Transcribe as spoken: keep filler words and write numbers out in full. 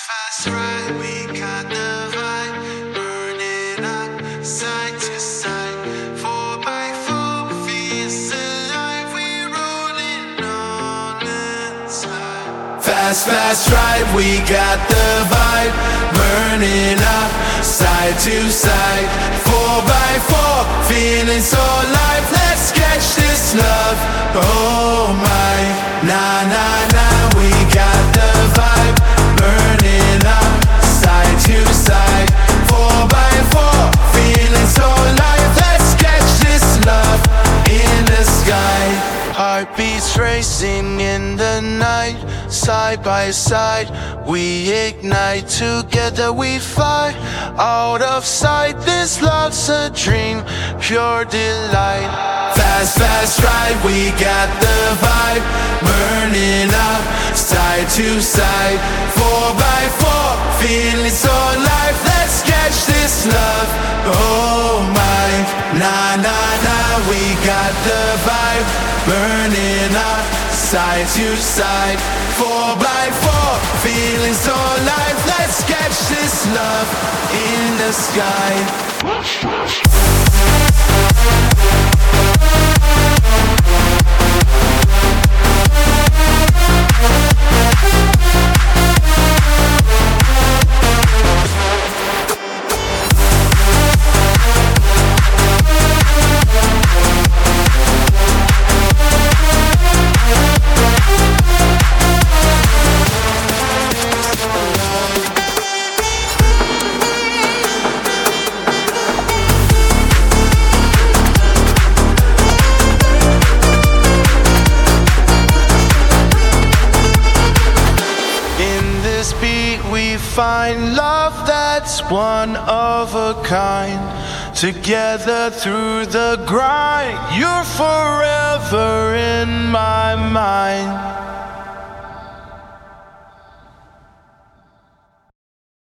fast ride, we got the vibe, burning up side to side. Four by four feels alive, we rolling on inside. Fast, fast ride, we got the vibe, burning up side to side. Four by four, feeling so alive. Let's catch this love. Oh my, nah nah nah, we got the vibe, burning up side to side. Four by four, feeling so alive. Let's catch this love in the sky. Heartbeats racing in the night, side by side we ignite. Together we fly, out of sight. This love's a dream, pure delight. Fast, fast ride, we got the vibe, burning up side to side. Four by four, feeling so alive. Let's catch this love. Oh my, nah nah nah, we got the vibe, burning up side to side. Four by four, feeling so alive. Let's catch this love in the sky. We find love that's one of a kind. Together through the grind, you're forever in my mind.